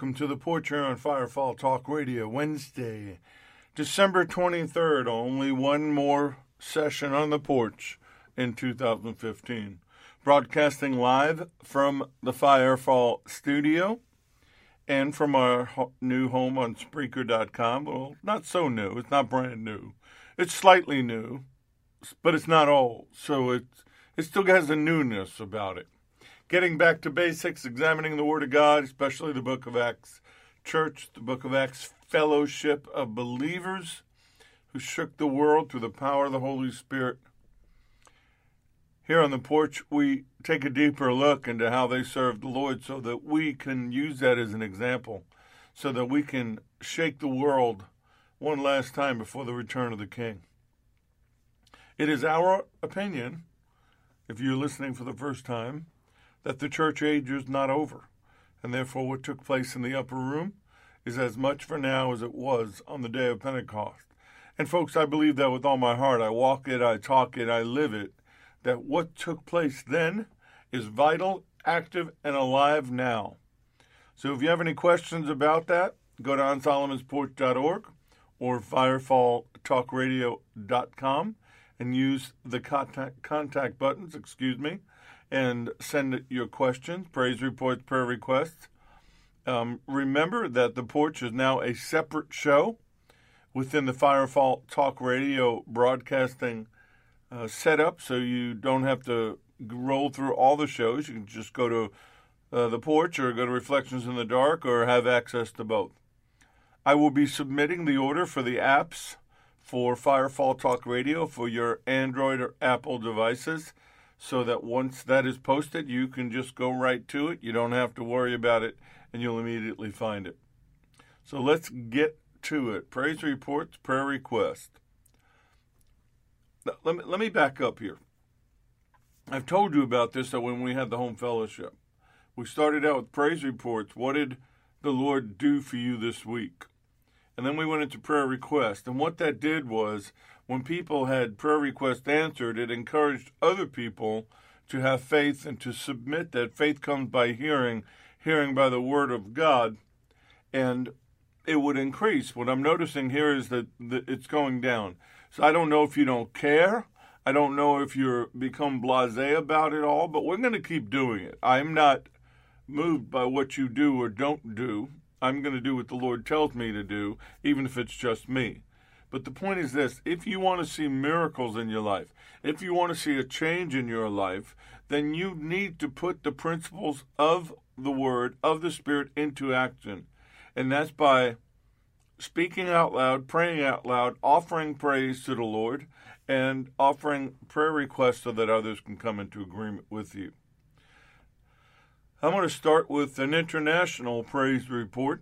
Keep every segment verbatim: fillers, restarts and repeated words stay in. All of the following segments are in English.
welcome to the porch here on Firefall Talk Radio, Wednesday, December twenty-third. Only one more session on the porch in two thousand fifteen. Broadcasting live from the Firefall studio and from our ho- new home on Spreaker dot com. Well, not so new. It's not brand new. It's slightly new, but it's not old. So it's, it still has a newness about it. Getting back to basics, examining the Word of God, especially the Book of Acts Church, the Book of Acts Fellowship of Believers who shook the world through the power of the Holy Spirit. Here on the porch, we take a deeper look into how they served the Lord so that we can use that as an example, so that we can shake the world one last time before the return of the King. It is our opinion, if you're listening for the first time, that the church age is not over, and therefore what took place in the upper room is as much for now as it was on the day of Pentecost. And folks, I believe that with all my heart. I walk it, I talk it, I live it, that what took place then is vital, active, and alive now. So if you have any questions about that, go to on solomons porch dot org or firefall talk radio dot com and use the contact, contact buttons, excuse me, and send your questions, praise reports, prayer requests. Um, remember that the porch is now a separate show within the Firefall Talk Radio broadcasting uh, setup, so you don't have to roll through all the shows. You can just go to uh, the porch or go to Reflections in the Dark or have access to both. I will be submitting the order for the apps for Firefall Talk Radio for your Android or Apple devices, so that once that is posted, you can just go right to it. You don't have to worry about it, and you'll immediately find it. So let's get to it. Praise reports, prayer request. Let me, let me back up here. I've told you about this that when we had the home fellowship. We started out with praise reports. What did the Lord do for you this week? And then we went into prayer request. And what that did was, when people had prayer requests answered, it encouraged other people to have faith and to submit that. Faith comes by hearing, hearing by the word of God, and it would increase. What I'm noticing here is that it's going down. So I don't know if you don't care. I don't know if you're become blasé about it all, but we're going to keep doing it. I'm not moved by what you do or don't do. I'm going to do what the Lord tells me to do, even if it's just me. But the point is this: if you want to see miracles in your life, if you want to see a change in your life, then you need to put the principles of the Word, of the Spirit, into action. And that's by speaking out loud, praying out loud, offering praise to the Lord, and offering prayer requests so that others can come into agreement with you. I'm going to start with an international praise report.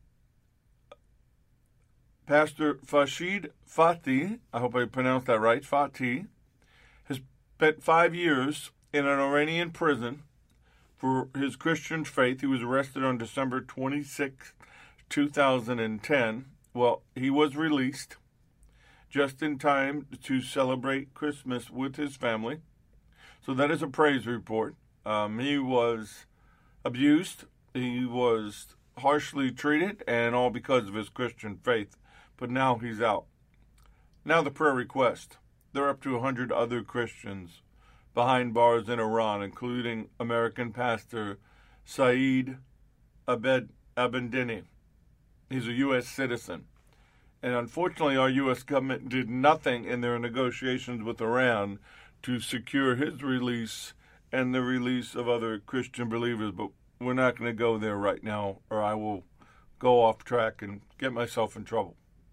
Pastor Fashid Fatih, I hope I pronounced that right, Fatih, has spent five years in an Iranian prison for his Christian faith. He was arrested on December twenty-sixth, two thousand ten. Well, he was released just in time to celebrate Christmas with his family. So that is a praise report. Um, he was abused. He was harshly treated, and all because of his Christian faith. But now he's out. Now the prayer request. There are up to one hundred other Christians behind bars in Iran, including American pastor Saeed Abed Abendini. He's a U S citizen. And unfortunately, our U S government did nothing in their negotiations with Iran to secure his release and the release of other Christian believers. But we're not going to go there right now, or I will go off track and get myself in trouble.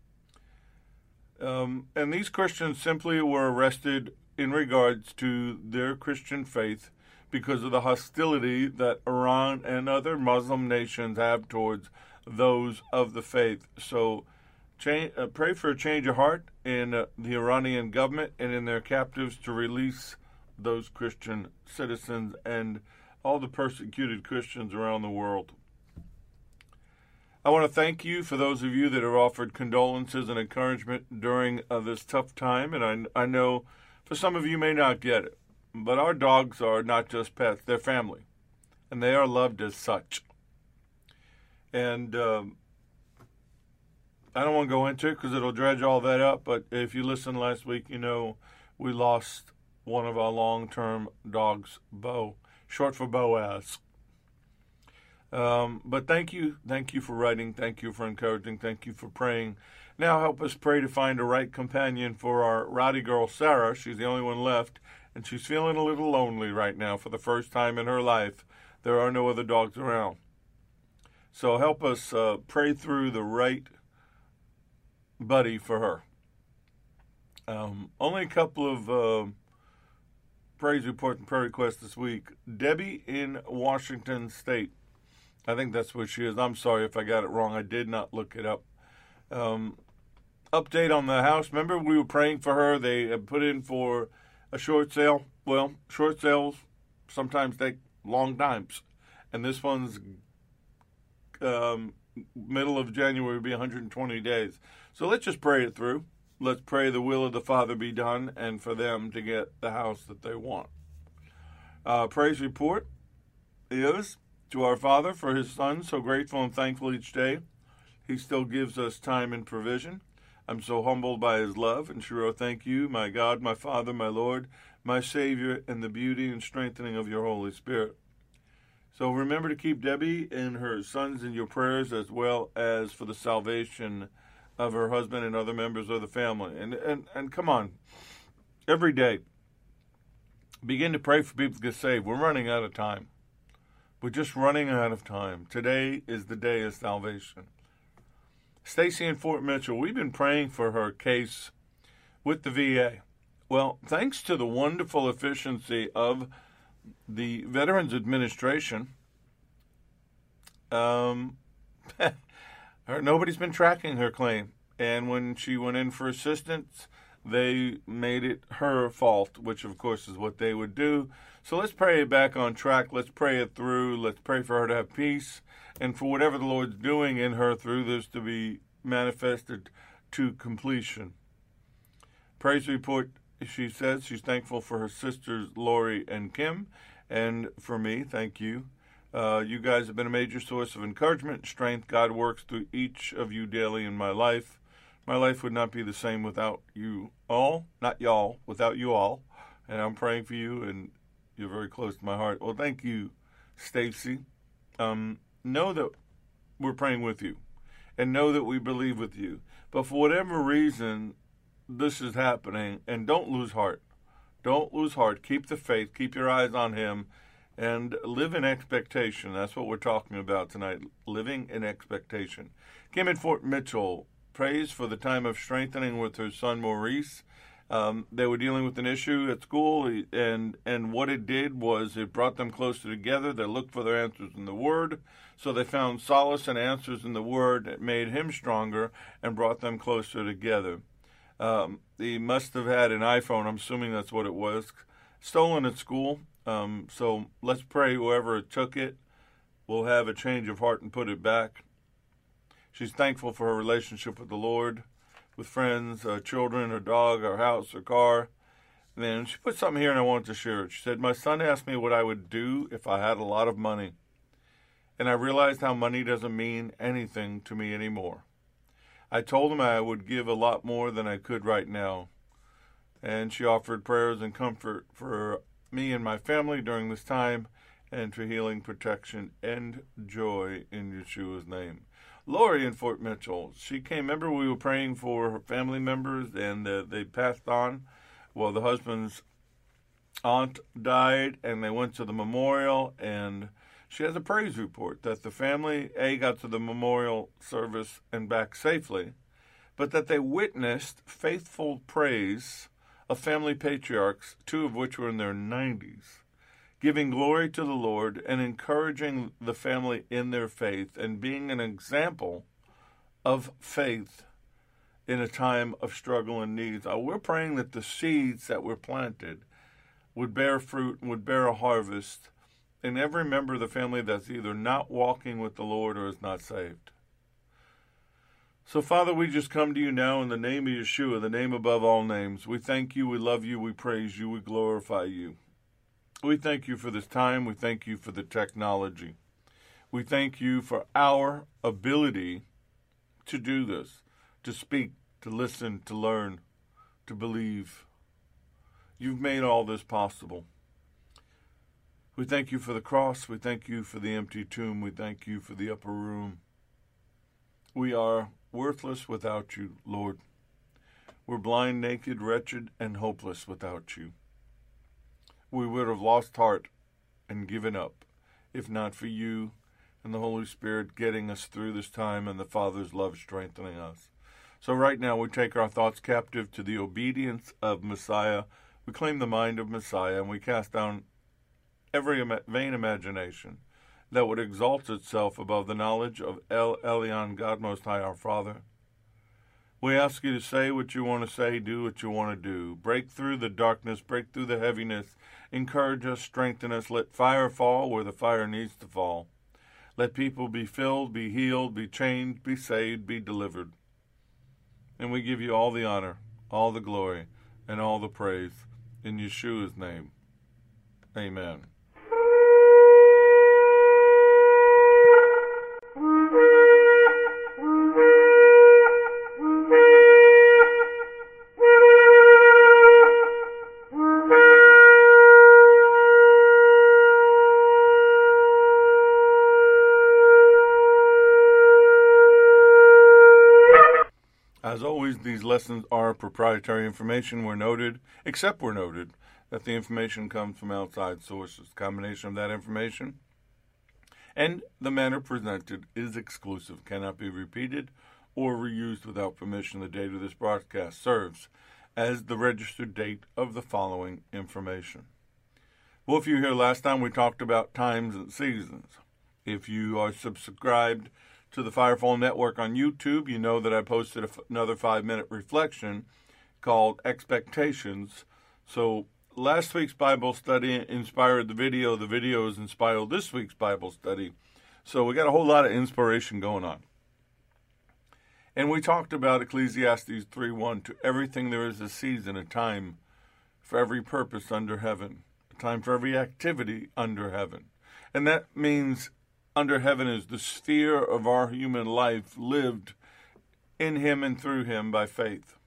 Um, and these Christians simply were arrested in regards to their Christian faith because of the hostility that Iran and other Muslim nations have towards those of the faith. So change, uh, pray for a change of heart in uh, the Iranian government and in their captives to release those Christian citizens and all the persecuted Christians around the world. I want to thank you for those of you that have offered condolences and encouragement during uh, this tough time. And I, I know for some of you may not get it, but our dogs are not just pets, they're family, and they are loved as such. And um, I don't want to go into it because it'll dredge all that up, but if you listened last week, you know we lost one of our long-term dogs, Bo, short for Boaz. Um, but thank you, thank you for writing, thank you for encouraging, thank you for praying. Now help us pray to find a right companion for our rowdy girl, Sarah. She's the only one left, and she's feeling a little lonely right now for the first time in her life. There are no other dogs around. So help us uh, pray through the right buddy for her. Um, only a couple of uh, praise reports and prayer requests this week. Debbie in Washington State. I think that's where she is. I'm sorry if I got it wrong. I did not look it up. Um, update on the house. Remember we were praying for her. They had put in for a short sale. Well, short sales sometimes take long times. And this one's um, middle of January will be one hundred twenty days. So let's just pray it through. Let's pray the will of the Father be done and for them to get the house that they want. Uh, praise report is to our Father for his Son, so grateful and thankful each day. He still gives us time and provision. I'm so humbled by his love, and Shiro, thank you, my God, my Father, my Lord, my Savior, and the beauty and strengthening of your Holy Spirit. So remember to keep Debbie and her sons in your prayers, as well as for the salvation of her husband and other members of the family. And and, and come on, every day, begin to pray for people to get saved. We're running out of time. We're just running out of time. Today is the day of salvation. Stacy in Fort Mitchell, we've been praying for her case with the V A. Well, thanks to the wonderful efficiency of the Veterans Administration, um, her, nobody's been tracking her claim. And when she went in for assistance, they made it her fault, which of course is what they would do. So let's pray it back on track. Let's pray it through. Let's pray for her to have peace and for whatever the Lord's doing in her through this to be manifested to completion. Praise report, she says she's thankful for her sisters Lori and Kim, and for me, thank you. Uh, you guys have been a major source of encouragement and strength. God works through each of you daily in my life. My life would not be the same without you all, not y'all, without you all. And I'm praying for you, and you're very close to my heart. Well, thank you, Stacy. Um, know that we're praying with you, and know that we believe with you. But for whatever reason, this is happening, and don't lose heart. Don't lose heart. Keep the faith. Keep your eyes on him, and live in expectation. That's what we're talking about tonight, living in expectation. Kim in Fort Mitchell, praise for the time of strengthening with her son Maurice. Um, they were dealing with an issue at school, and and what it did was it brought them closer together. They looked for their answers in the Word, so they found solace and answers in the Word. It made him stronger and brought them closer together. Um, he must have had an iPhone, I'm assuming that's what it was, stolen at school. Um, so let's pray whoever took it will have a change of heart and put it back. She's thankful for her relationship with the Lord, with friends, her children, her dog, her house, her car. And then she put something here and I wanted to share it. She said, my son asked me what I would do if I had a lot of money. And I realized how money doesn't mean anything to me anymore. I told him I would give a lot more than I could right now. And she offered prayers and comfort for me and my family during this time, and for healing, protection, and joy in Yeshua's name. Lori in Fort Mitchell, she came, remember we were praying for her family members, and uh, they passed on. Well, the husband's aunt died, and they went to the memorial, and she has a praise report that the family, A, got to the memorial service and back safely, but that they witnessed faithful praise of family patriarchs, two of which were in their nineties, giving glory to the Lord and encouraging the family in their faith and being an example of faith in a time of struggle and needs. Uh, we're praying that the seeds that were planted would bear fruit and would bear a harvest in every member of the family that's either not walking with the Lord or is not saved. So, Father, we just come to you now in the name of Yeshua, the name above all names. We thank you, we love you, we praise you, we glorify you. We thank you for this time. We thank you for the technology. We thank you for our ability to do this, to speak, to listen, to learn, to believe. You've made all this possible. We thank you for the cross. We thank you for the empty tomb. We thank you for the upper room. We are worthless without you, Lord. We're blind, naked, wretched, and hopeless without you. We would have lost heart and given up if not for you and the Holy Spirit getting us through this time and the Father's love strengthening us. So right now we take our thoughts captive to the obedience of Messiah. We claim the mind of Messiah, and we cast down every vain imagination that would exalt itself above the knowledge of El Elyon, God Most High, our Father. We ask you to say what you want to say, do what you want to do. Break through the darkness, break through the heaviness, encourage us, strengthen us. Let fire fall where the fire needs to fall. Let people be filled, be healed, be changed, be saved, be delivered. And we give you all the honor, all the glory, and all the praise. In Yeshua's name, amen. As always, these lessons are proprietary information. We're noted, except we're noted, that the information comes from outside sources. The combination of that information and the manner presented is exclusive, cannot be repeated or reused without permission. The date of this broadcast serves as the registered date of the following information. Well, if you were here last time, we talked about times and seasons. If you are subscribed to the Firefall Network on YouTube, you know that I posted a f- another five-minute reflection called Expectations. So last week's Bible study inspired the video. The video has inspired this week's Bible study. So we got a whole lot of inspiration going on. And we talked about Ecclesiastes three one. To everything there is a season, a time for every purpose under heaven, a time for every activity under heaven. And that means under heaven is the sphere of our human life lived in him and through him by faith.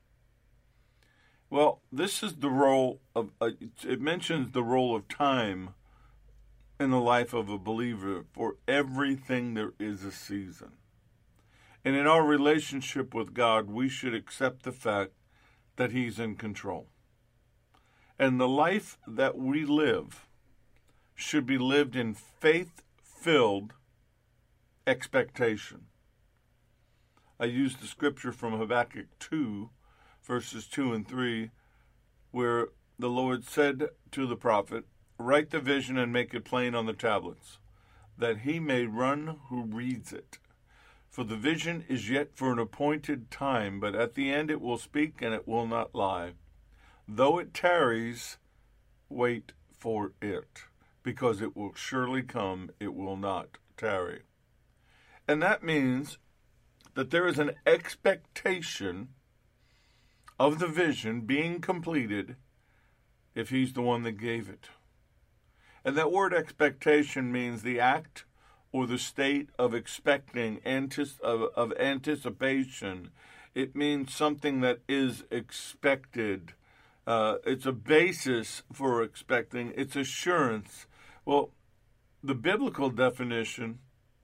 Well, this is the role of, uh, it mentions the role of time in the life of a believer. For everything there is a season. And in our relationship with God, we should accept the fact that he's in control. And the life that we live should be lived in faith-filled expectation. I used the scripture from Habakkuk two, verses two and three, where the Lord said to the prophet, "Write the vision and make it plain on the tablets, that he may run who reads it. For the vision is yet for an appointed time, but at the end it will speak and it will not lie. Though it tarries, wait for it, because it will surely come, it will not tarry." And that means that there is an expectation of the vision being completed if he's the one that gave it. And that word expectation means the act or the state of expecting, antis- of, of anticipation. It means something that is expected. Uh, it's a basis for expecting. It's assurance. Well, the biblical definition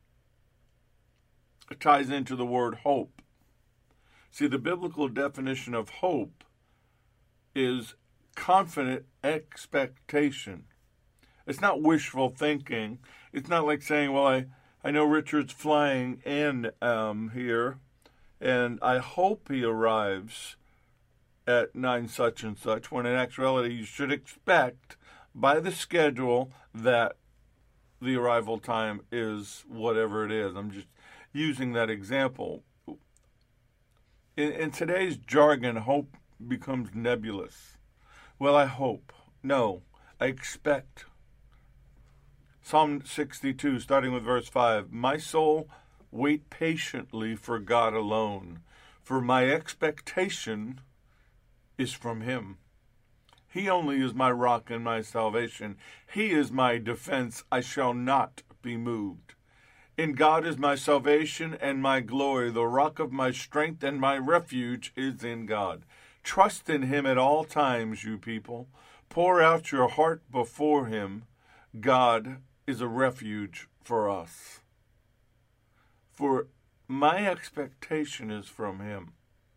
ties into the word hope. See, the biblical definition of hope is confident expectation. It's not wishful thinking. It's not like saying, well, I, I know Richard's flying in um, here, and I hope he arrives at nine such and such, when in actuality you should expect by the schedule that the arrival time is whatever it is. I'm just using that example. In, in today's jargon, hope becomes nebulous. Well, I hope. No, I expect. Psalm sixty-two, starting with verse five, "My soul, wait patiently for God alone, for my expectation is from him. He only is my rock and my salvation. He is my defense. I shall not be moved. In God is my salvation and my glory. The rock of my strength and my refuge is in God. Trust in him at all times, you people. Pour out your heart before him. God is a refuge for us. For my expectation is from him.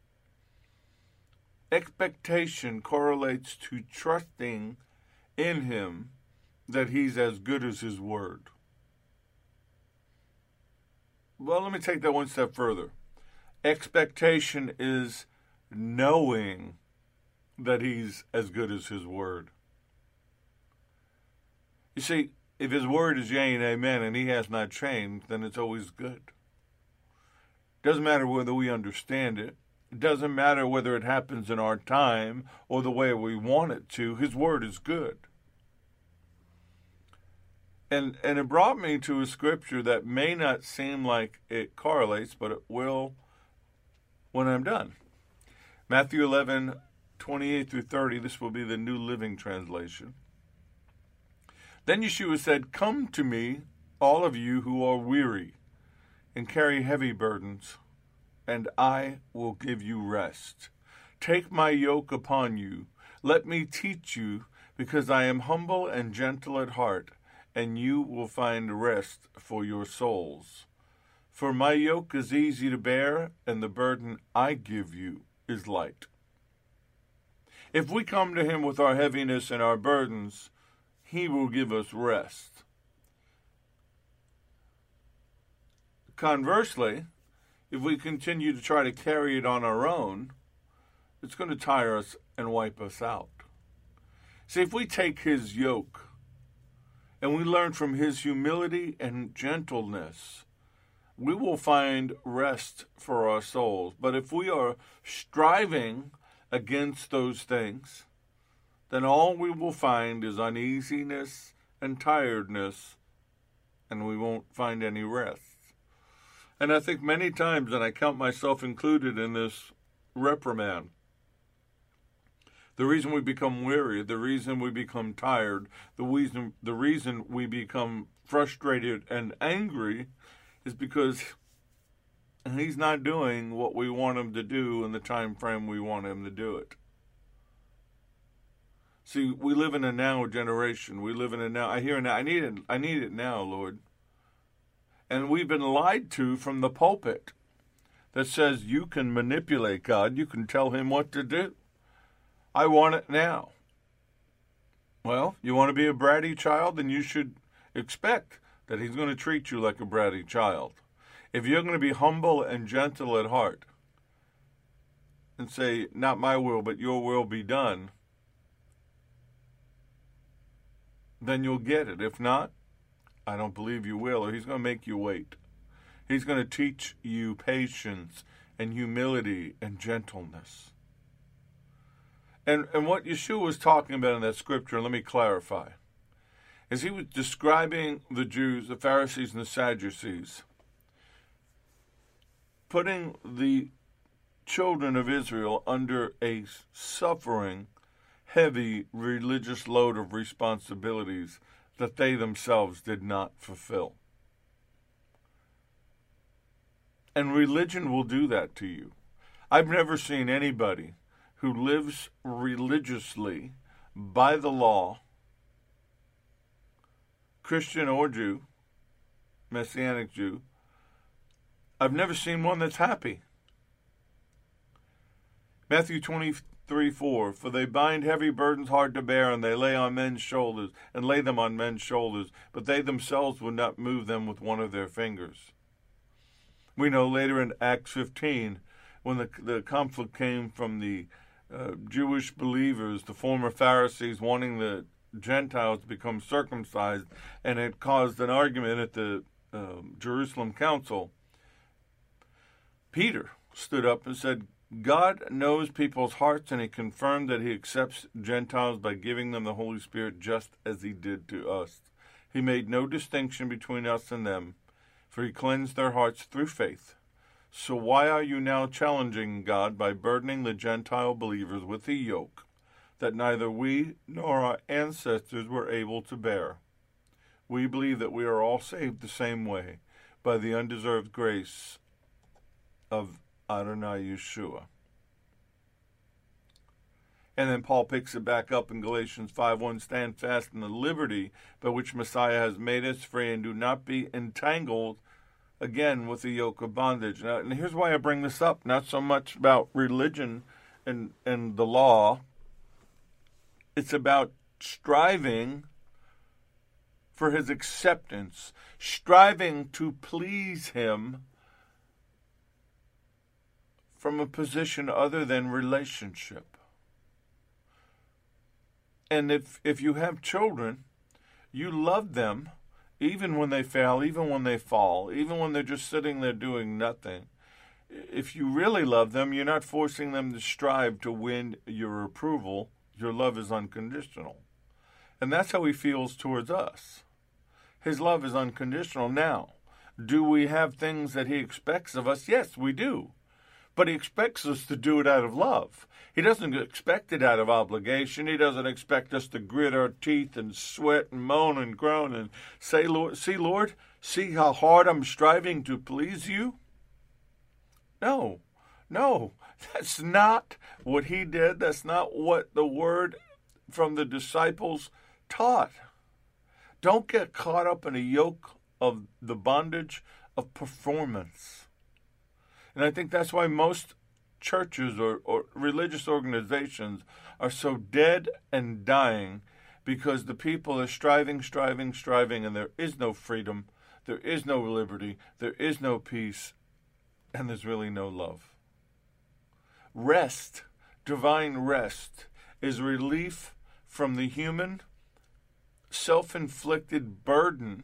Expectation correlates to trusting in him that he's as good as his word. Well, let me take that one step further. Expectation is knowing that he's as good as his word. You see, if his word is yea and amen and he has not changed, then it's always good. Doesn't matter whether we understand it. It doesn't matter whether it happens in our time or the way we want it to. His word is good. And and it brought me to a scripture that may not seem like it correlates, but it will when I'm done. Matthew eleven, twenty-eight through thirty, this will be the New Living Translation. Then Yeshua said, "Come to me, all of you who are weary and carry heavy burdens, and I will give you rest. Take my yoke upon you. Let me teach you, because I am humble and gentle at heart, and you will find rest for your souls. For my yoke is easy to bear, and the burden I give you is light." If we come to him with our heaviness and our burdens, he will give us rest. Conversely, if we continue to try to carry it on our own, it's going to tire us and wipe us out. See, if we take his yoke and we learn from his humility and gentleness, we will find rest for our souls. But if we are striving against those things, then all we will find is uneasiness and tiredness, and we won't find any rest. And I think many times, and I count myself included in this reprimand, the reason we become weary, the reason we become tired, the reason, the reason we become frustrated and angry is because he's not doing what we want him to do in the time frame we want him to do it. See, we live in a now generation. We live in a now. I hear now. I need it. I need it now, Lord. And we've been lied to from the pulpit that says you can manipulate God. You can tell him what to do. I want it now. Well, you want to be a bratty child, then you should expect that he's going to treat you like a bratty child. If you're going to be humble and gentle at heart and say, not my will, but your will be done, then you'll get it. If not, I don't believe you will, or he's going to make you wait. He's going to teach you patience and humility and gentleness. And and what Yeshua was talking about in that scripture, let me clarify, is he was describing the Jews, the Pharisees and the Sadducees, putting the children of Israel under a suffering, heavy religious load of responsibilities that they themselves did not fulfill. And religion will do that to you. I've never seen anybody who lives religiously by the law, Christian or Jew, Messianic Jew, I've never seen one that's happy. Matthew twenty-three four, for they bind heavy burdens hard to bear, and they lay on men's shoulders, and lay them on men's shoulders, but they themselves would not move them with one of their fingers. We know later in Acts fifteen, when the, the conflict came from the uh, Jewish believers, the former Pharisees wanting the Gentiles to become circumcised, and it caused an argument at the uh, Jerusalem council, Peter stood up and said, God knows people's hearts, and he confirmed that he accepts Gentiles by giving them the Holy Spirit just as he did to us. He made no distinction between us and them, for he cleansed their hearts through faith. So why are you now challenging God by burdening the Gentile believers with a yoke that neither we nor our ancestors were able to bear? We believe that we are all saved the same way. by the undeserved grace of Adonai Yeshua. And then Paul picks it back up in Galatians five one, stand fast in the liberty by which Messiah has made us free, and do not be entangled again with the yoke of bondage. Now, and here's why I bring this up, not so much about religion and, and the law. It's about striving for his acceptance, striving to please him from a position other than relationship. And if if you have children, you love them even when they fail, even when they fall, even when they're just sitting there doing nothing. If you really love them, you're not forcing them to strive to win your approval. Your love is unconditional. And that's how he feels towards us. His love is unconditional. Now, do we have things that he expects of us? Yes, we do. But he expects us to do it out of love. He doesn't expect it out of obligation. He doesn't expect us to grit our teeth and sweat and moan and groan and say, Lord, see, Lord, see how hard I'm striving to please you? No, no, that's not what he did. That's not what the word from the disciples taught. Don't get caught up in a yoke of the bondage of performance. And I think that's why most churches or, or religious organizations are so dead and dying, because the people are striving, striving, striving, and there is no freedom, there is no liberty, there is no peace, and there's really no love. Rest, divine rest, is relief from the human, self-inflicted burden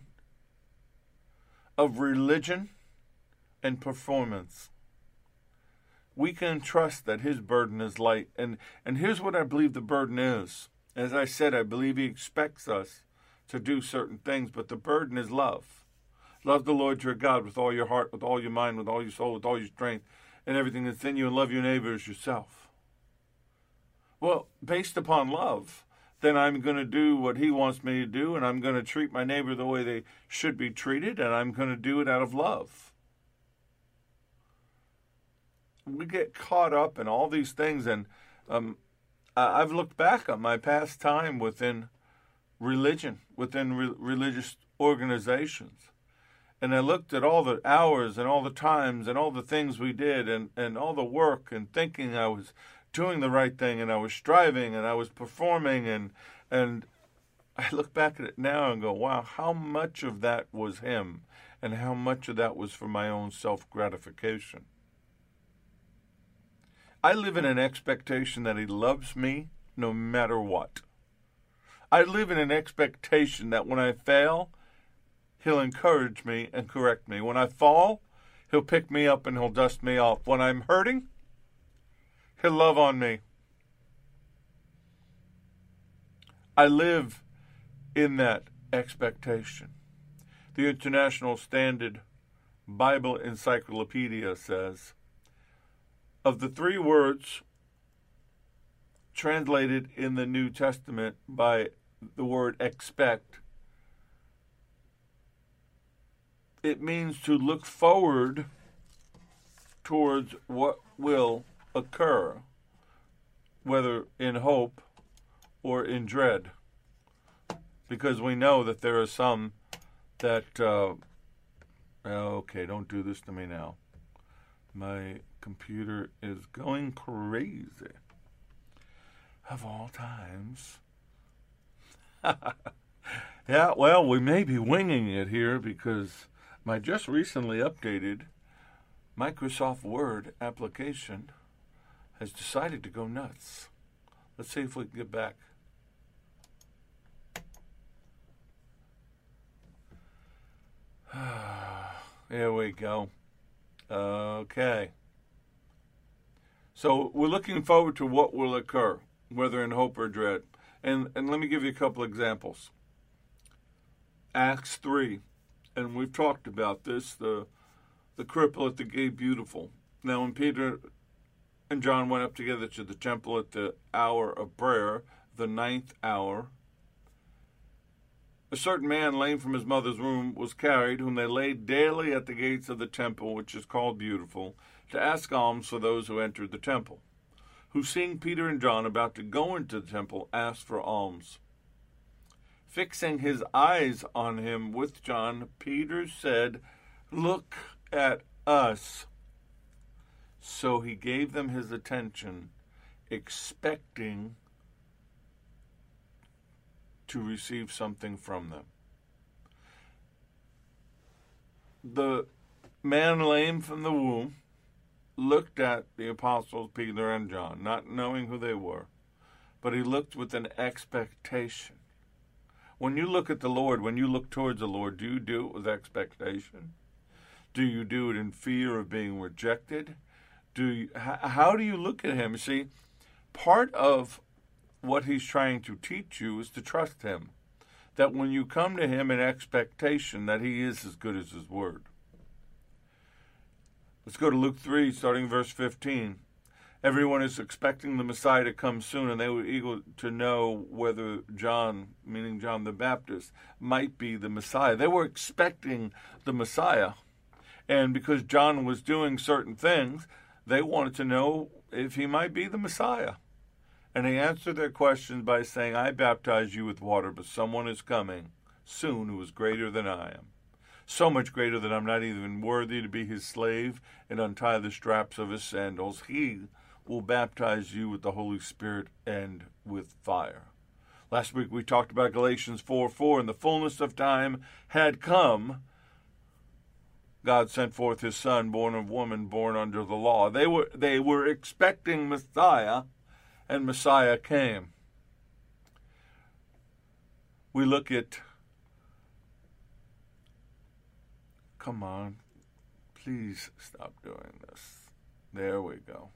of religion and performance. We can trust that his burden is light. And, and here's what I believe the burden is. As I said, I believe he expects us to do certain things, but the burden is love. Love the Lord your God with all your heart, with all your mind, with all your soul, with all your strength, and everything that's in you, and love your neighbor as yourself. Well, based upon love, then I'm going to do what he wants me to do, and I'm going to treat my neighbor the way they should be treated, and I'm going to do it out of love. We get caught up in all these things, and um, I've looked back on my past time within religion, within re- religious organizations, and I looked at all the hours and all the times and all the things we did and, and all the work and thinking I was doing the right thing and I was striving and I was performing, and and I look back at it now and go, wow, how much of that was him and how much of that was for my own self-gratification. I live in an expectation that he loves me no matter what. I live in an expectation that when I fail, he'll encourage me and correct me. When I fall, he'll pick me up and he'll dust me off. When I'm hurting, he'll love on me. I live in that expectation. The International Standard Bible Encyclopedia says, of the three words translated in the New Testament by the word expect, it means to look forward towards what will occur, whether in hope or in dread. Because we know that there are some that, uh, okay, don't do this to me now. My computer is going crazy. Of all times. Yeah, well, we may be winging it here because my just recently updated Microsoft Word application has decided to go nuts. Let's see if we can get back. Here we go. Okay. So we're looking forward to what will occur, whether in hope or dread. And and let me give you a couple examples. Acts three, and we've talked about this, the the cripple at the gate beautiful. Now when Peter and John went up together to the temple at the hour of prayer, the ninth hour, A certain man, lame from his mother's womb, was carried, whom they laid daily at the gates of the temple, which is called Beautiful, to ask alms for those who entered the temple, who, seeing Peter and John about to go into the temple, asked for alms. Fixing his eyes on him with John, Peter said, "Look at us." So he gave them his attention, expecting to receive something from them. The man lame from the womb looked at the apostles Peter and John, not knowing who they were, but he looked with an expectation. When you look at the Lord, when you look towards the Lord, do you do it with expectation? Do you do it in fear of being rejected? Do you, how do you look at him? You see, part of what he's trying to teach you is to trust him. That when you come to him in expectation, that he is as good as his word. Let's go to Luke three, starting verse fifteen. Everyone is expecting the Messiah to come soon, and they were eager to know whether John, meaning John the Baptist, might be the Messiah. They were expecting the Messiah, and because John was doing certain things, they wanted to know if he might be the Messiah. And he answered their questions by saying, "I baptize you with water, but someone is coming soon who is greater than I am. So much greater that I'm not even worthy to be his slave and untie the straps of his sandals. He will baptize you with the Holy Spirit and with fire." Last week we talked about Galatians four four, and the fullness of time had come. God sent forth his son, born of woman, born under the law. They were they were expecting Messiah, and Messiah came. We look at, come on, please stop doing this. There we go.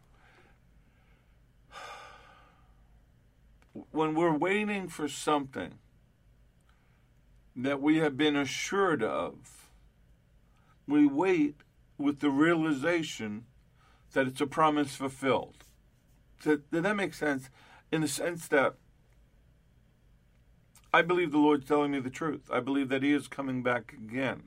When we're waiting for something that we have been assured of, we wait with the realization that it's a promise fulfilled. Does that make sense? In the sense that I believe the Lord's telling me the truth. I believe that he is coming back again.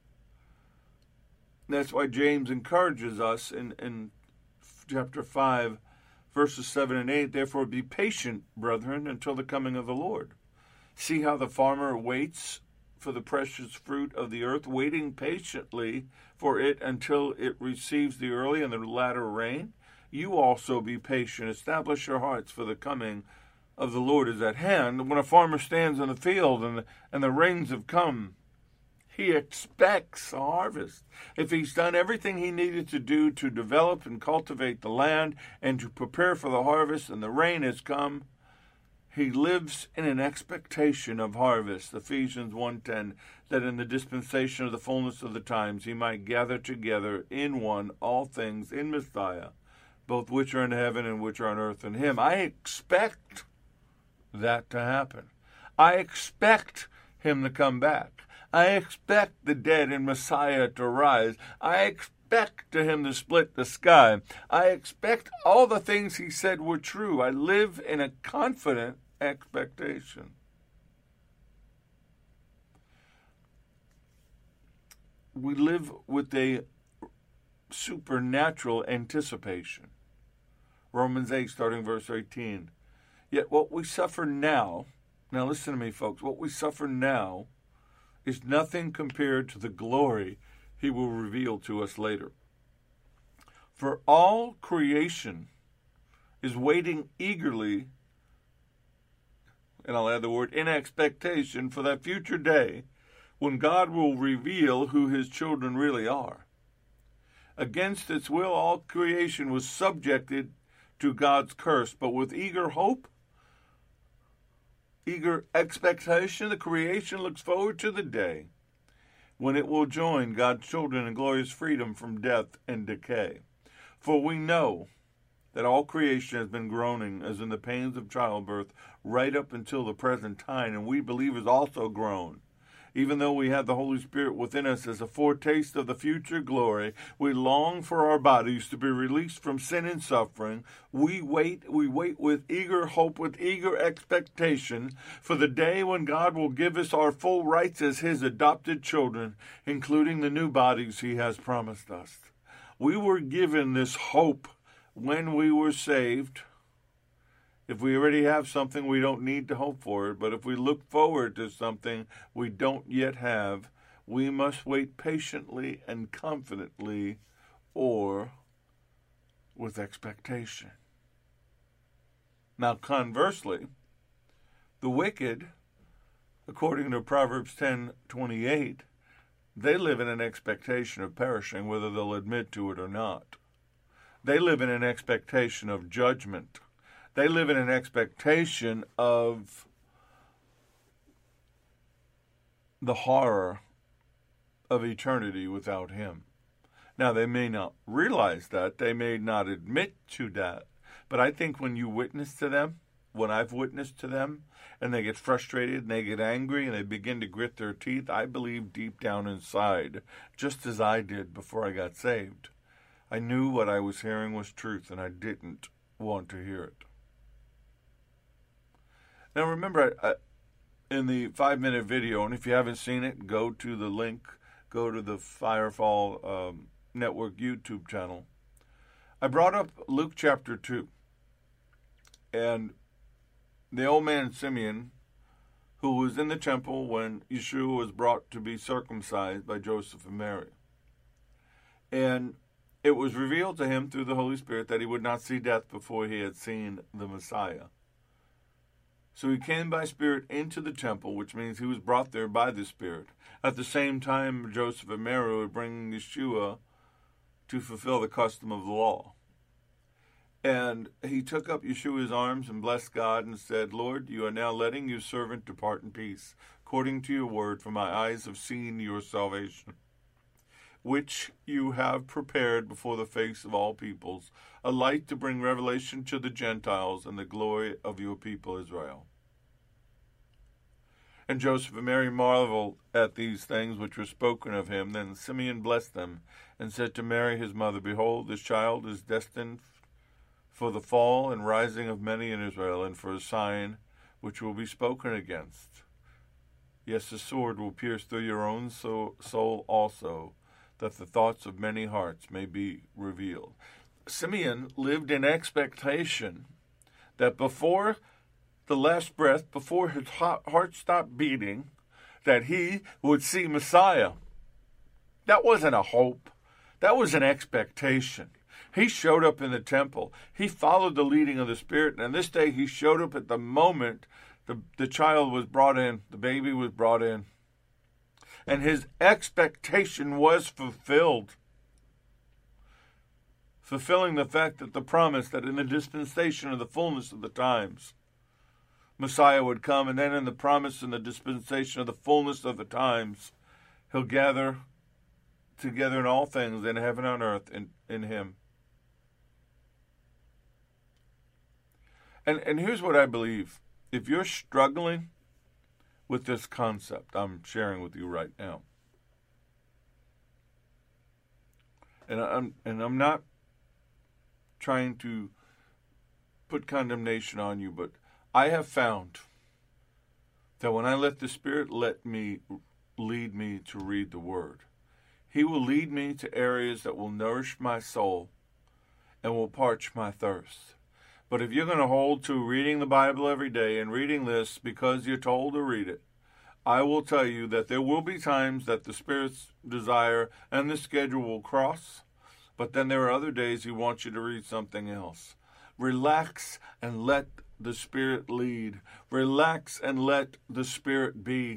That's why James encourages us in, in chapter five, verses seven and eight, "Therefore be patient, brethren, until the coming of the Lord. See how the farmer waits for the precious fruit of the earth, waiting patiently for it until it receives the early and the latter rain. You also be patient. Establish your hearts, for the coming of the Lord is at hand." When a farmer stands in the field and the, and the rains have come, he expects a harvest. If he's done everything he needed to do to develop and cultivate the land and to prepare for the harvest, and the rain has come, he lives in an expectation of harvest. Ephesians one ten, that in the dispensation of the fullness of the times he might gather together in one all things in Messiah, both which are in heaven and which are on earth in him. I expect that to happen. I expect him to come back. I expect the dead in Messiah to rise. I expect to him to split the sky. I expect all the things he said were true. I live in a confident expectation. We live with a supernatural anticipation. Romans eight, starting verse eighteen. Yet what we suffer now, now listen to me, folks, what we suffer now is nothing compared to the glory he will reveal to us later. For all creation is waiting eagerly, and I'll add the word in expectation, for that future day when God will reveal who his children really are. Against its will, all creation was subjected to God's curse, but with eager hope, eager expectation, the creation looks forward to the day when it will join God's children in glorious freedom from death and decay. For we know that all creation has been groaning as in the pains of childbirth right up until the present time, and we believers also groan, Even though we have the Holy Spirit within us as a foretaste of the future glory, we long for our bodies to be released from sin and suffering. We wait, we wait with eager hope, with eager expectation for the day when God will give us our full rights as His adopted children, including the new bodies He has promised us. We were given this hope when we were saved. If we already have something, we don't need to hope for it. But if we look forward to something we don't yet have, we must wait patiently and confidently, or with expectation. Now, conversely, the wicked, according to Proverbs ten twenty-eight, they live in an expectation of perishing, whether they'll admit to it or not. They live in an expectation of judgment. They live in an expectation of the horror of eternity without Him. Now, they may not realize that. They may not admit to that. But I think when you witness to them, when I've witnessed to them, and they get frustrated and they get angry and they begin to grit their teeth, I believe deep down inside, just as I did before I got saved, I knew what I was hearing was truth and I didn't want to hear it. Now remember, I, I, in the five-minute video, and if you haven't seen it, go to the link, go to the Firefall um, Network YouTube channel. I brought up Luke chapter two, and the old man Simeon, who was in the temple when Yeshua was brought to be circumcised by Joseph and Mary. And it was revealed to him through the Holy Spirit that he would not see death before he had seen the Messiah. So he came by Spirit into the temple, which means he was brought there by the Spirit. At the same time, Joseph and Mary were bringing Yeshua to fulfill the custom of the law. And he took up Yeshua's arms and blessed God and said, Lord, you are now letting your servant depart in peace, according to your word, for my eyes have seen your salvation, which you have prepared before the face of all peoples, a light to bring revelation to the Gentiles and the glory of your people Israel. And Joseph and Mary marveled at these things which were spoken of him. Then Simeon blessed them and said to Mary his mother, Behold, this child is destined for the fall and rising of many in Israel, and for a sign which will be spoken against. Yes, the sword will pierce through your own soul also, that the thoughts of many hearts may be revealed. Simeon lived in expectation that before the last breath, before his heart stopped beating, that he would see Messiah. That wasn't a hope. That was an expectation. He showed up in the temple. He followed the leading of the Spirit. And this day he showed up at the moment the, the child was brought in. The baby was brought in. And his expectation was fulfilled. Fulfilling the fact that the promise that in the dispensation of the fullness of the times, Messiah would come. And then in the promise and the dispensation of the fullness of the times, he'll gather together in all things in heaven and on earth in, in him. And and here's what I believe. If you're struggling with this concept I'm sharing with you right now, and I'm and I'm not trying to put condemnation on you, but I have found that when I let the Spirit let me lead me to read the Word, He will lead me to areas that will nourish my soul and will parch my thirst. But if you're going to hold to reading the Bible every day and reading this because you're told to read it, I will tell you that there will be times that the Spirit's desire and the schedule will cross, but then there are other days He wants you to read something else. Relax and let the Spirit lead. Relax and let the Spirit be.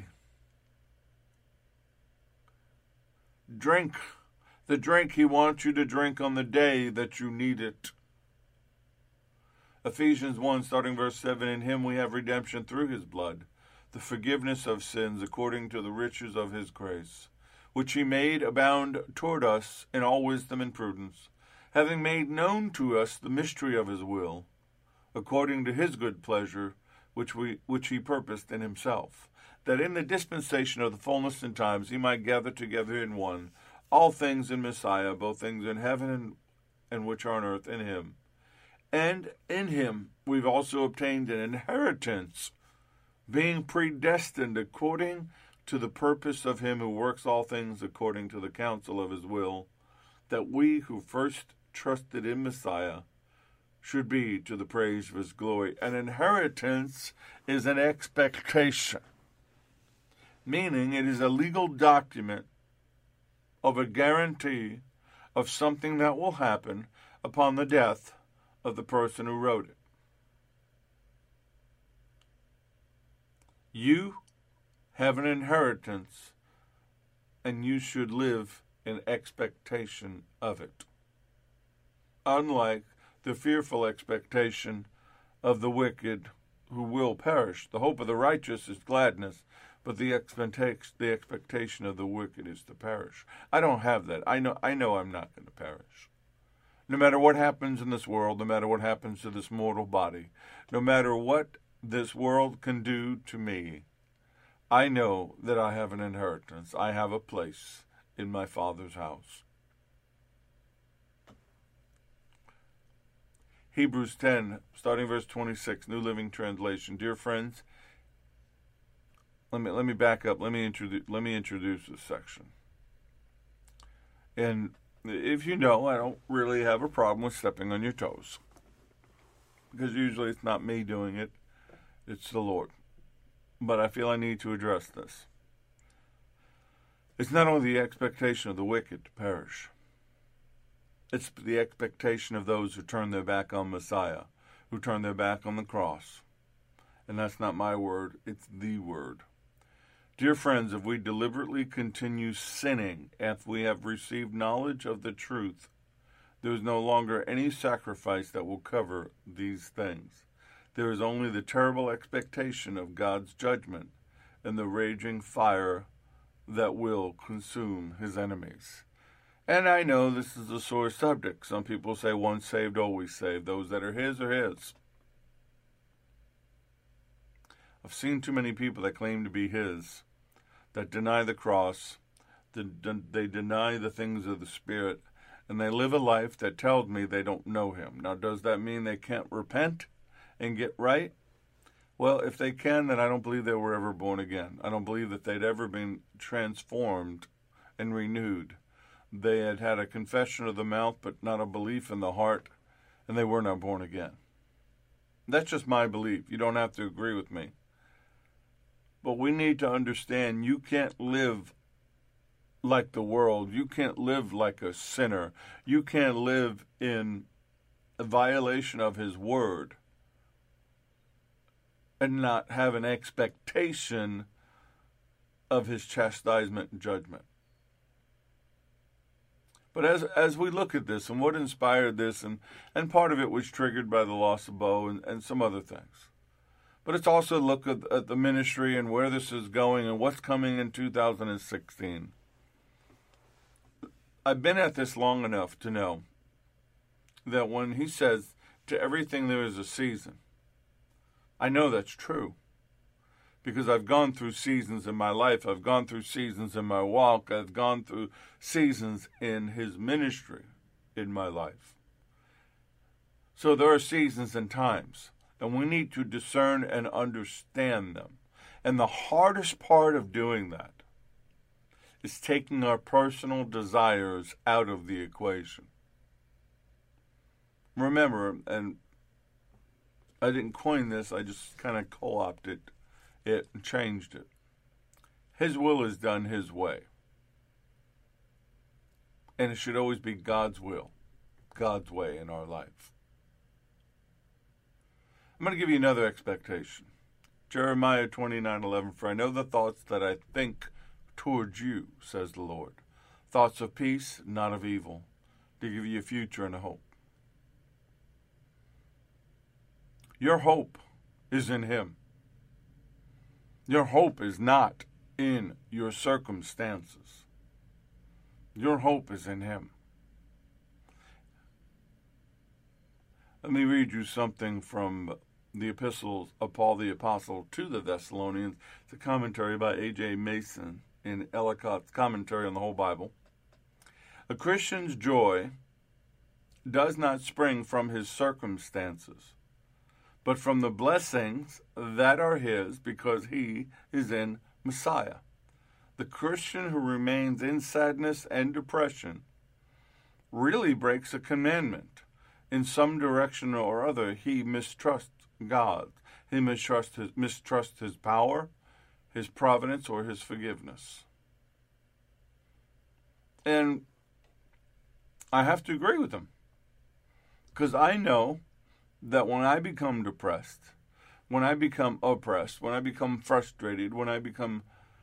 Drink the drink He wants you to drink on the day that you need it. Ephesians one, starting verse seven, in Him we have redemption through His blood, the forgiveness of sins according to the riches of His grace, which He made abound toward us in all wisdom and prudence, having made known to us the mystery of His will, according to His good pleasure, which we which he purposed in himself, that in the dispensation of the fullness in times he might gather together in one all things in Messiah, both things in heaven and, and which are on earth in him. And in him we've also obtained an inheritance, being predestined according to the purpose of him who works all things according to the counsel of his will, that we who first trusted in Messiah should be to the praise of his glory. An inheritance is an expectation, meaning it is a legal document of a guarantee of something that will happen upon the death of the person who wrote it. You have an inheritance, and you should live in expectation of it, unlike the fearful expectation of the wicked who will perish. The hope of the righteous is gladness, but the expectation, the expectation of the wicked is to perish. I don't have that. I know, I know I'm not going to perish. No matter what happens in this world, no matter what happens to this mortal body, no matter what this world can do to me, I know that I have an inheritance. I have a place in my Father's house. Hebrews ten, starting verse twenty-six, New Living Translation. Dear friends, let me let me back up. Let me introduce let me introduce this section. And if you know, I don't really have a problem with stepping on your toes, because usually it's not me doing it, it's the Lord. But I feel I need to address this. It's not only the expectation of the wicked to perish. It's the expectation of those who turn their back on Messiah, who turn their back on the cross. And that's not my word, it's the word. Dear friends, if we deliberately continue sinning after we have received knowledge of the truth, there is no longer any sacrifice that will cover these things. There is only the terrible expectation of God's judgment and the raging fire that will consume his enemies. And I know this is a sore subject. Some people say once saved, always saved. Those that are his are his. I've seen too many people that claim to be his, that deny the cross, that they deny the things of the Spirit, and they live a life that tells me they don't know him. Now, does that mean they can't repent and get right? Well, if they can, then I don't believe they were ever born again. I don't believe that they'd ever been transformed and renewed. They had had a confession of the mouth, but not a belief in the heart, and they were not born again. That's just my belief. You don't have to agree with me. But we need to understand you can't live like the world. You can't live like a sinner. You can't live in a violation of his word and not have an expectation of his chastisement and judgment. But as as we look at this and what inspired this, and, and part of it was triggered by the loss of Bo and, and some other things. But it's also a look at, at the ministry and where this is going and what's coming in two thousand sixteen. I've been at this long enough to know that when he says, to everything there is a season, I know that's true. Because I've gone through seasons in my life. I've gone through seasons in my walk. I've gone through seasons in his ministry in my life. So there are seasons and times, and we need to discern and understand them. And the hardest part of doing that is taking our personal desires out of the equation. Remember, and I didn't coin this, I just kind of co-opted it and changed it. His will is done his way. And it should always be God's will, God's way in our life. I'm going to give you another expectation. Jeremiah twenty-nine eleven, for I know the thoughts that I think towards you, says the Lord. Thoughts of peace, not of evil, to give you a future and a hope. Your hope is in him. Your hope is not in your circumstances. Your hope is in him. Let me read you something from the epistles of Paul the Apostle to the Thessalonians. It's a commentary by A J Mason in Ellicott's Commentary on the Whole Bible. A Christian's joy does not spring from his circumstances, but from the blessings that are his because he is in Messiah. The Christian who remains in sadness and depression really breaks a commandment. In some direction or other, he mistrusts God. He mistrusts his, mistrusts his power, his providence, or his forgiveness. And I have to agree with him, because I know that when I become depressed, when I become oppressed, when I become frustrated, when I become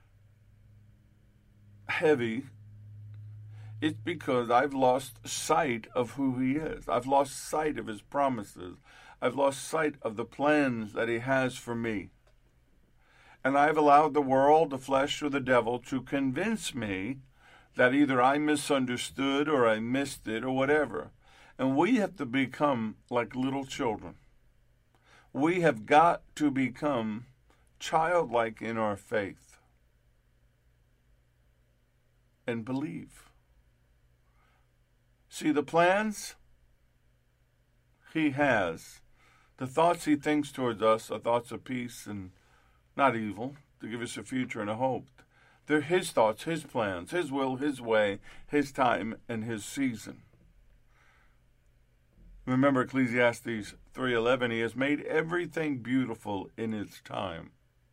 heavy, it's because I've lost sight of who he is. I've lost sight of his promises. I've lost sight of the plans that he has for me. And I've allowed the world, the flesh, or the devil to convince me that either I misunderstood or I missed it or whatever. And we have to become like little children. We have got to become childlike in our faith and believe. See, the plans he has, the thoughts he thinks towards us are thoughts of peace and not evil, to give us a future and a hope. They're his thoughts, his plans, his will, his way, his time, and his season. Remember Ecclesiastes three eleven, he has made everything beautiful in its time.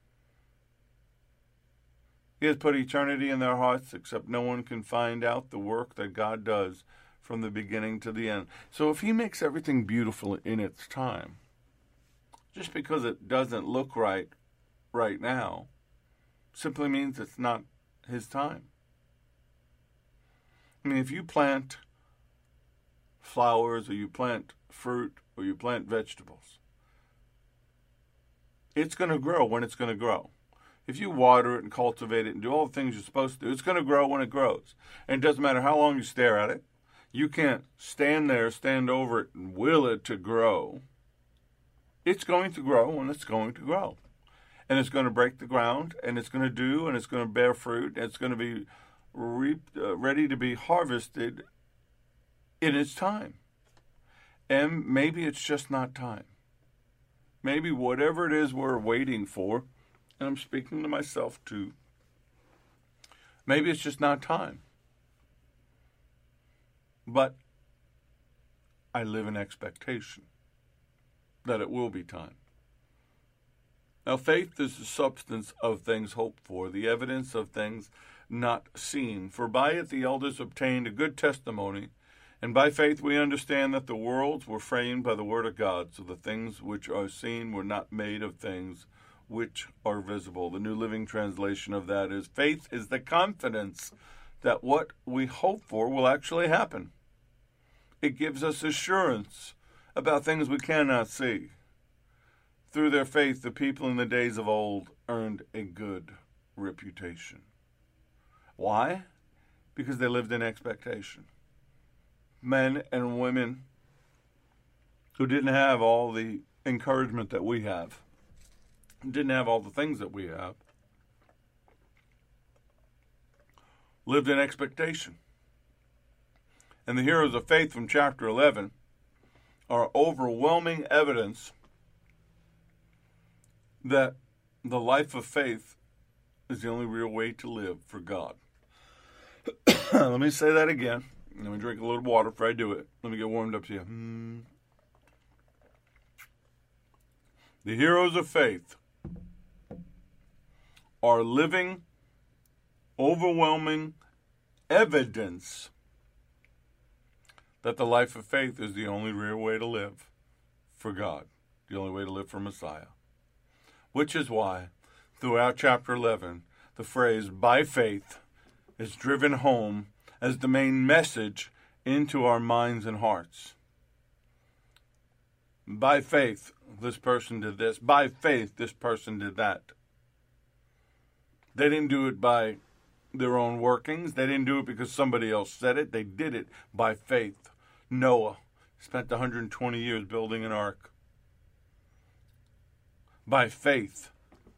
He has put eternity in their hearts, except no one can find out the work that God does from the beginning to the end. So if he makes everything beautiful in its time, just because it doesn't look right right now, simply means it's not his time. I mean, if you plant flowers or you plant fruit or you plant vegetables, it's going to grow when it's going to grow. If you water it and cultivate it and do all the things you're supposed to do, it's going to grow when it grows. And it doesn't matter how long you stare at it. You can't stand there, stand over it, and will it to grow. It's going to grow when it's going to grow. And it's going to break the ground, and it's going to do, and it's going to bear fruit, and it's going to be reaped, uh, ready to be harvested in its time. And maybe it's just not time. Maybe whatever it is we're waiting for, and I'm speaking to myself too, maybe it's just not time. But I live in expectation that it will be time. Now, faith is the substance of things hoped for, the evidence of things not seen. For by it the elders obtained a good testimony, and by faith we understand that the worlds were framed by the word of God, so the things which are seen were not made of things which are visible. The New Living Translation of that is, faith is the confidence that what we hope for will actually happen. It gives us assurance about things we cannot see. Through their faith, the people in the days of old earned a good reputation. Why? Because they lived in expectation. Men and women who didn't have all the encouragement that we have, didn't have all the things that we have, lived in expectation. And the heroes of faith from chapter eleven are overwhelming evidence that the life of faith is the only real way to live for God. Let me say that again. Let me drink a little water before I do it. Let me get warmed up here. Hmm. The heroes of faith are living, overwhelming evidence that the life of faith is the only real way to live for God, the only way to live for Messiah. Which is why, throughout chapter eleven, the phrase, by faith, is driven home as the main message into our minds and hearts. By faith, this person did this. By faith, this person did that. They didn't do it by their own workings. They didn't do it because somebody else said it. They did it by faith. Noah spent one hundred twenty years building an ark. By faith,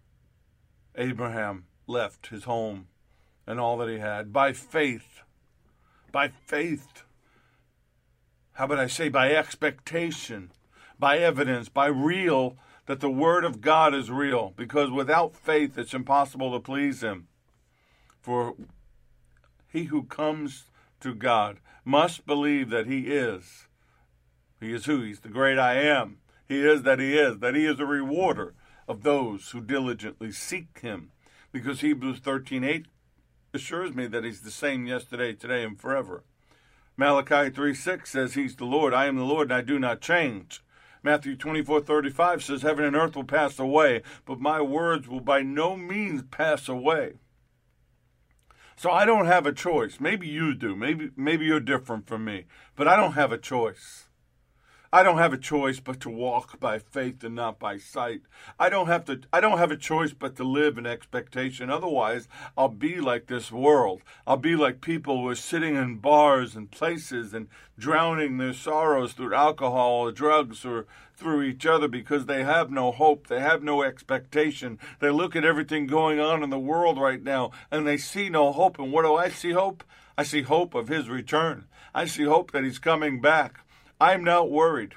Abraham left his home and all that he had. By faith. By faith. How about I say by expectation, by evidence, by real, that the Word of God is real. Because without faith, it's impossible to please Him. For he who comes to God must believe that He is. He is who? He's the great I am. He is that He is. That He is a rewarder of those who diligently seek Him. Because Hebrews thirteen eight assures me that He's the same yesterday, today, and forever. Malachi three six says He's the Lord. I am the Lord and I do not change. Matthew twenty-four thirty-five says heaven and earth will pass away, but my words will by no means pass away. So I don't have a choice. Maybe you do. Maybe maybe you're different from me. But I don't have a choice. I don't have a choice but to walk by faith and not by sight. I don't have to I don't have a choice but to live in expectation. Otherwise, I'll be like this world. I'll be like people who are sitting in bars and places and drowning their sorrows through alcohol or drugs or through each other because they have no hope. They have no expectation. They look at everything going on in the world right now and they see no hope. And what do I see hope? I see hope of His return. I see hope that He's coming back. I'm not worried.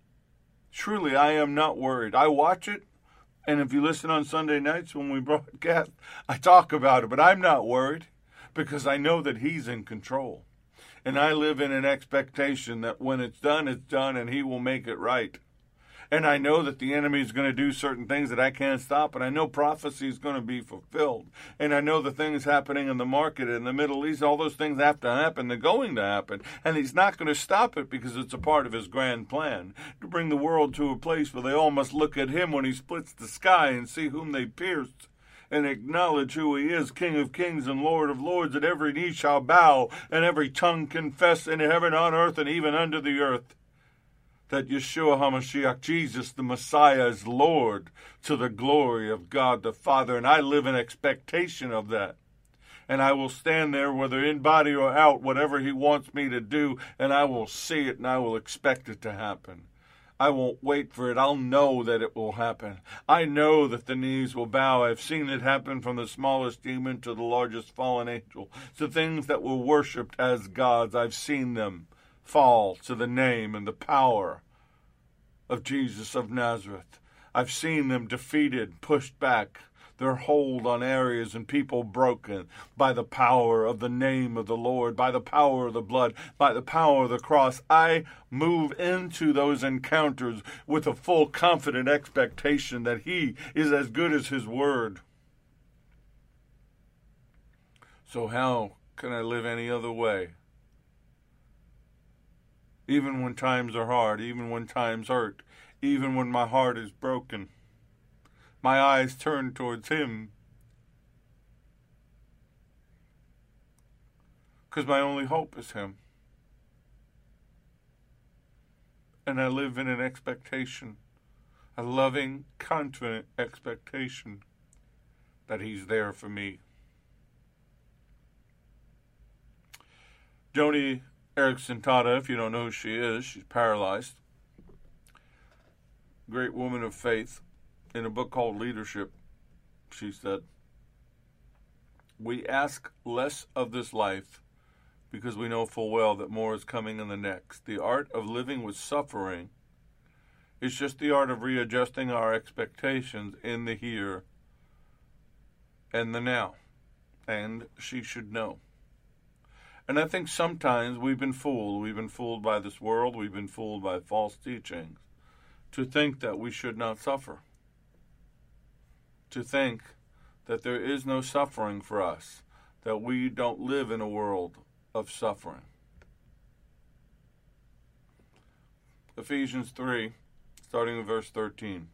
Truly, I am not worried. I watch it, and if you listen on Sunday nights when we broadcast, I talk about it, but I'm not worried because I know that He's in control. And I live in an expectation that when it's done, it's done, and He will make it right. And I know that the enemy is going to do certain things that I can't stop. And I know prophecy is going to be fulfilled. And I know the things happening in the market in the Middle East, all those things have to happen. They're going to happen. And He's not going to stop it because it's a part of His grand plan to bring the world to a place where they all must look at Him when He splits the sky and see whom they pierced and acknowledge who He is, King of kings and Lord of lords, that every knee shall bow and every tongue confess in heaven, on earth, and even under the earth, that Yeshua HaMashiach, Jesus the Messiah, is Lord to the glory of God the Father. And I live in expectation of that. And I will stand there, whether in body or out, whatever He wants me to do, and I will see it and I will expect it to happen. I won't wait for it. I'll know that it will happen. I know that the knees will bow. I've seen it happen from the smallest demon to the largest fallen angel, to things that were worshipped as gods. I've seen them fall to the name and the power of Jesus of Nazareth. I've seen them defeated, pushed back, their hold on areas and people broken by the power of the name of the Lord, by the power of the blood, by the power of the cross. I move into those encounters with a full confident expectation that He is as good as His word. So how can I live any other way? Even when times are hard, even when times hurt, even when my heart is broken, my eyes turn towards Him. Because my only hope is Him. And I live in an expectation, a loving, confident expectation that He's there for me. Joni Eareckson Tada, if you don't know who she is, she's paralyzed. Great woman of faith. In a book called Leadership, she said, "We ask less of this life because we know full well that more is coming in the next. The art of living with suffering is just the art of readjusting our expectations in the here and the now." And she should know. And I think sometimes we've been fooled. We've been fooled by this world. We've been fooled by false teachings to think that we should not suffer. To think that there is no suffering for us, that we don't live in a world of suffering. Ephesians three, starting with verse thirteen.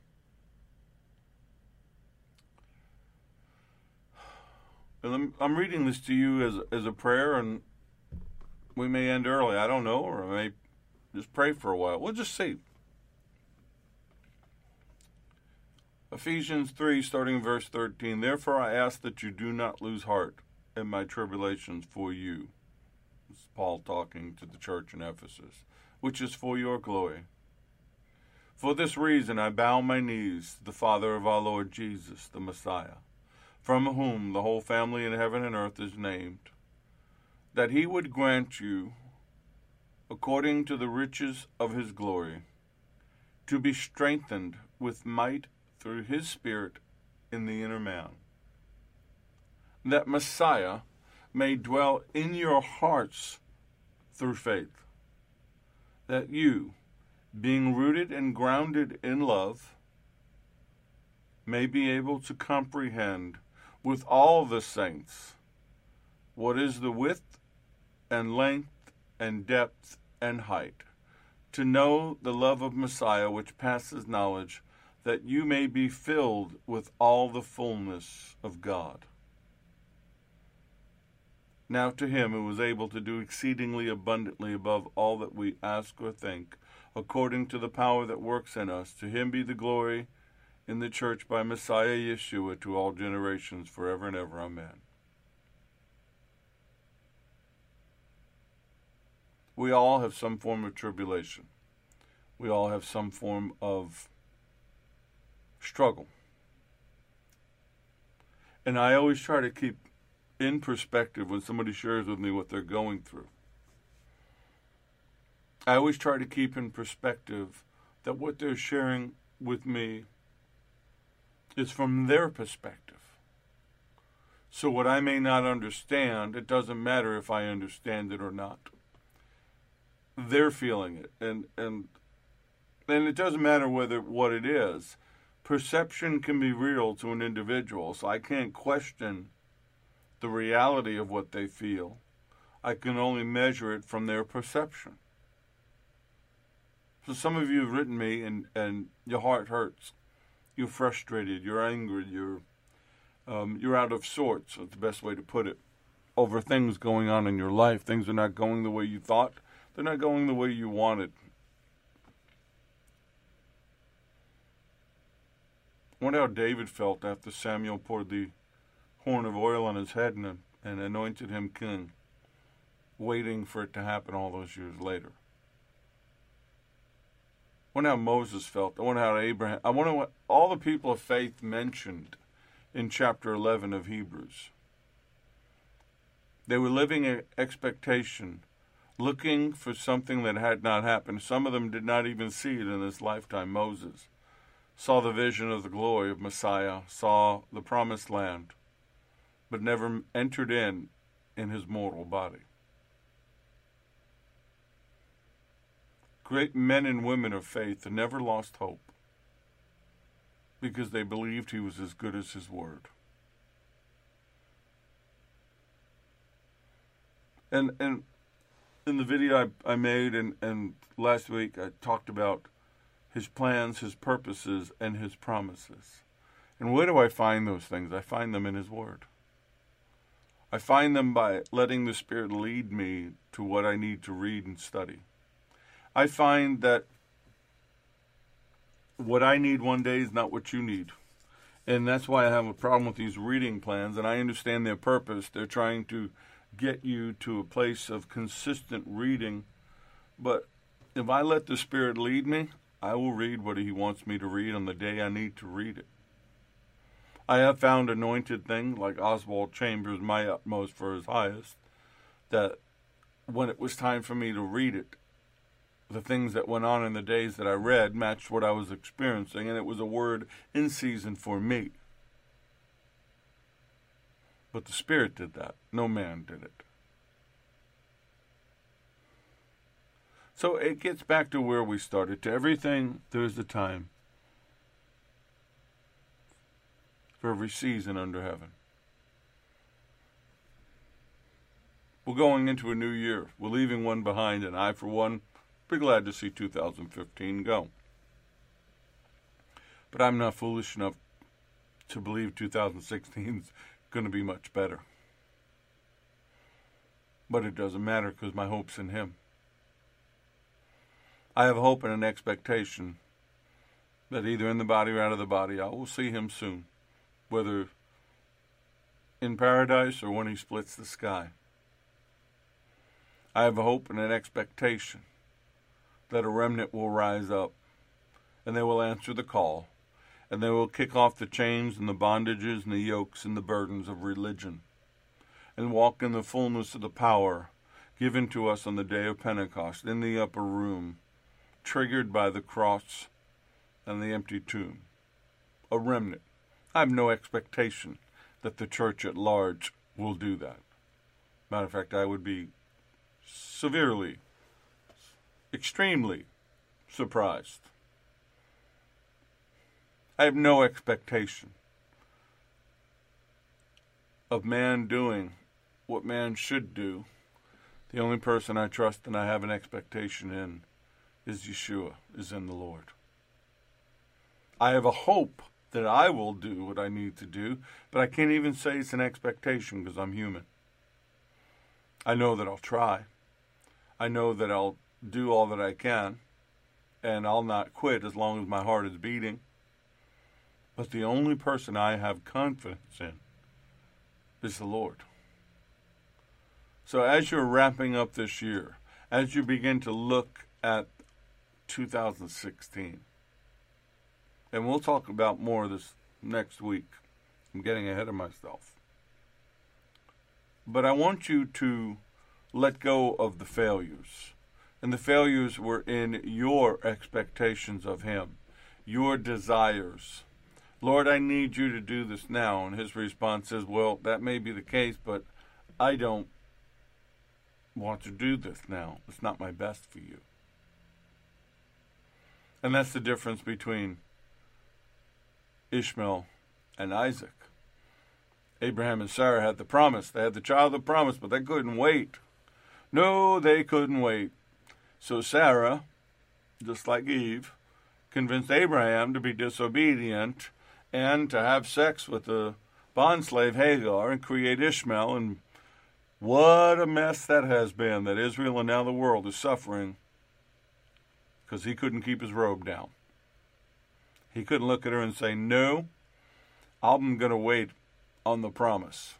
And I'm reading this to you as, as a prayer, and we may end early, I don't know, or I may just pray for a while. We'll just see. Ephesians three, starting in verse thirteen. "Therefore I ask that you do not lose heart in my tribulations for you." This is Paul talking to the church in Ephesus. "Which is for your glory. For this reason I bow my knees to the Father of our Lord Jesus, the Messiah, from whom the whole family in heaven and earth is named, that he would grant you, according to the riches of his glory, to be strengthened with might through his Spirit in the inner man, that Messiah may dwell in your hearts through faith, that you, being rooted and grounded in love, may be able to comprehend with all the saints what is the width and length and depth and height, to know the love of Messiah which passes knowledge, that you may be filled with all the fullness of God. Now to him who was able to do exceedingly abundantly above all that we ask or think, according to the power that works in us, to him be the glory in the church by Messiah Yeshua to all generations, forever and ever. Amen. We all have some form of tribulation. We all have some form of struggle. And I always try to keep in perspective when somebody shares with me what they're going through. I always try to keep in perspective that what they're sharing with me is from their perspective. So what I may not understand, it doesn't matter if I understand it or not. They're feeling it, and and and it doesn't matter whether what it is. Perception can be real to an individual, so I can't question the reality of what they feel. I can only measure it from their perception. So some of you have written me, and, and your heart hurts. You're frustrated. You're angry. You're um, you're out of sorts. That's the best way to put it. Over things going on in your life. Things are not going the way you thought. They're not going the way you wanted. I wonder how David felt after Samuel poured the horn of oil on his head and, and anointed him king, waiting for it to happen all those years later. I wonder how Moses felt. I wonder how Abraham. I wonder what all the people of faith mentioned in chapter eleven of Hebrews. They were living in expectation, looking for something that had not happened. Some of them did not even see it in this lifetime. Moses saw the vision of the glory of Messiah, saw the promised land, but never entered in in his mortal body. Great men and women of faith never lost hope because they believed he was as good as his word. And and in the video I, I made and, and last week I talked about his plans, his purposes, and his promises. And where do I find those things? I find them in his word. I find them by letting the Spirit lead me to what I need to read and study. I find that what I need one day is not what you need. And that's why I have a problem with these reading plans, and I understand their purpose. They're trying to get you to a place of consistent reading. But if I let the Spirit lead me, I will read what he wants me to read on the day I need to read it. I have found anointed things like Oswald Chambers, my utmost for his highest, that when it was time for me to read it, the things that went on in the days that I read matched what I was experiencing, and it was a word in season for me. But the Spirit did that. No man did it. So it gets back to where we started. To everything, there's a time. For every season under heaven. We're going into a new year. We're leaving one behind, and I, for one, be glad to see two thousand fifteen go. But I'm not foolish enough to believe two thousand sixteen is going to be much better. But it doesn't matter because my hope's in him. I have hope and an expectation that either in the body or out of the body, I will see him soon, whether in paradise or when he splits the sky. I have a hope and an expectation that a remnant will rise up and they will answer the call, and they will kick off the chains and the bondages and the yokes and the burdens of religion, and walk in the fullness of the power given to us on the day of Pentecost in the upper room, triggered by the cross and the empty tomb. A remnant. I have no expectation that the church at large will do that. Matter of fact, I would be severely, extremely surprised. I have no expectation of man doing what man should do. The only person I trust and I have an expectation in is Yeshua, is in the Lord. I have a hope that I will do what I need to do, but I can't even say it's an expectation because I'm human. I know that I'll try. I know that I'll do all that I can, and I'll not quit as long as my heart is beating. But the only person I have confidence in is the Lord. So as you're wrapping up this year, as you begin to look at two thousand sixteen, and we'll talk about more of this next week. I'm getting ahead of myself. But I want you to let go of the failures. And the failures were in your expectations of Him, your desires. Lord, I need you to do this now. And His response is, well, that may be the case, but I don't want to do this now. It's not my best for you. And that's the difference between Ishmael and Isaac. Abraham and Sarah had the promise. They had the child of the promise, but they couldn't wait. No, they couldn't wait. So Sarah, just like Eve, convinced Abraham to be disobedient and to have sex with the bondslave Hagar and create Ishmael. And what a mess that has been, that Israel and now the world is suffering because he couldn't keep his robe down. He couldn't look at her and say, no, I'm going to wait on the promise.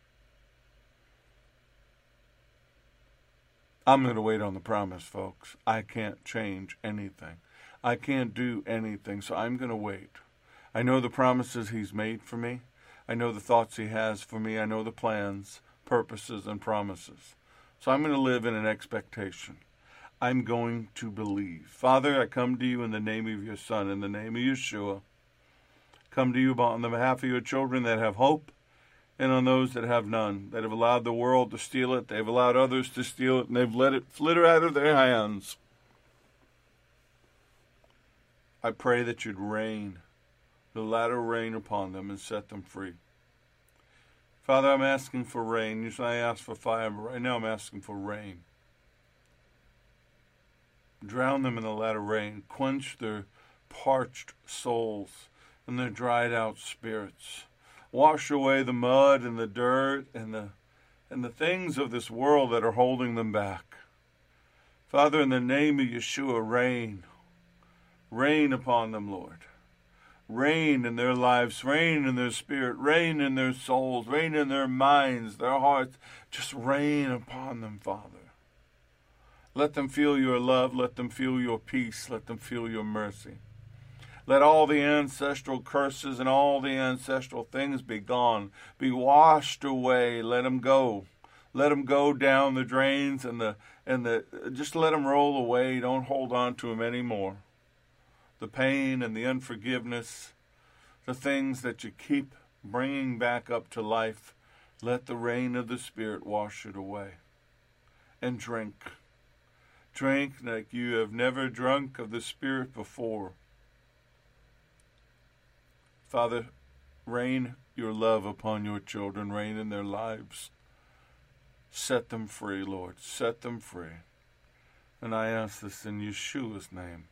I'm going to wait on the promise, folks. I can't change anything. I can't do anything, so I'm going to wait. I know the promises He's made for me. I know the thoughts He has for me. I know the plans, purposes, and promises. So I'm going to live in an expectation. I'm going to believe. Father, I come to you in the name of your Son, in the name of Yeshua. Come to you on the behalf of your children that have hope and on those that have none, that have allowed the world to steal it, they've allowed others to steal it, and they've let it flitter out of their hands. I pray that you'd rain, the latter rain upon them and set them free. Father, I'm asking for rain. Usually I ask for fire, but right now I'm asking for rain. Drown them in the latter rain. Quench their parched souls and their dried out spirits. Wash away the mud and the dirt and the and the things of this world that are holding them back. Father, in the name of Yeshua, rain. Rain upon them, Lord. Rain in their lives, rain in their spirit, rain in their souls, rain in their minds, their hearts. Just rain upon them, Father. Let them feel your love. Let them feel your peace. Let them feel your mercy. Let all the ancestral curses and all the ancestral things be gone, be washed away. Let them go. Let them go down the drains and the and the just let them roll away. Don't hold on to them anymore. The pain and the unforgiveness, the things that you keep bringing back up to life, let the rain of the Spirit wash it away. And drink. Drink like you have never drunk of the Spirit before. Father, rain your love upon your children. Rain in their lives. Set them free, Lord. Set them free. And I ask this in Yeshua's name.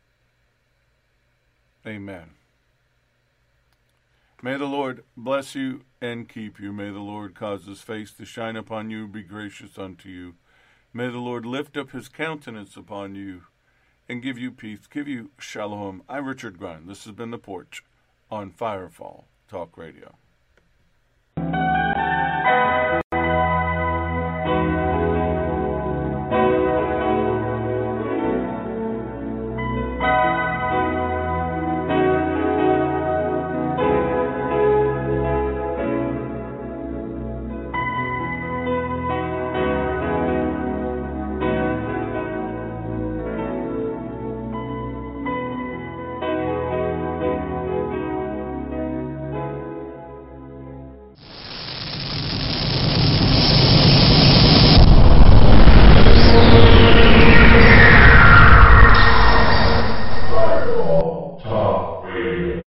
Amen. May the Lord bless you and keep you. May the Lord cause His face to shine upon you, be gracious unto you. May the Lord lift up His countenance upon you and give you peace, give you shalom. I'm Richard Grund. This has been The Porch on Firefall Talk Radio.